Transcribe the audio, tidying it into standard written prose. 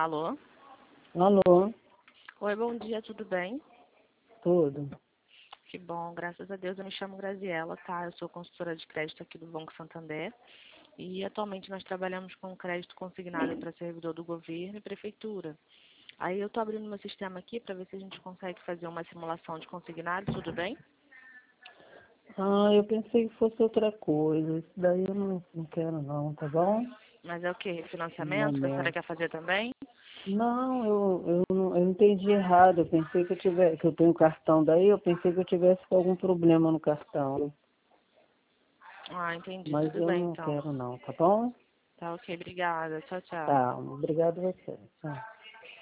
Alô? Alô, Oi, bom dia, tudo bem? tudo. Que bom, graças a Deus. Eu me chamo Graziela, tá? Eu sou consultora de crédito aqui do Banco Santander. E atualmente nós trabalhamos com crédito consignado para servidor do governo e prefeitura. Aí eu tô abrindo meu sistema aqui para ver se a gente consegue fazer uma simulação de consignado, tudo bem? Eu pensei que fosse outra coisa. Isso daí eu não quero não, tá bom? Mas é o quê? No Refinanciamento? A senhora momento. quer fazer também? Não, eu entendi errado. Eu pensei que eu tenho cartão daí, eu pensei que eu tivesse com algum problema no cartão. Ah, entendi, Mas tudo eu bem não então. quero não, tá bom? Tá ok, obrigada. Tchau, tchau. Tá, obrigado a você. Tchau.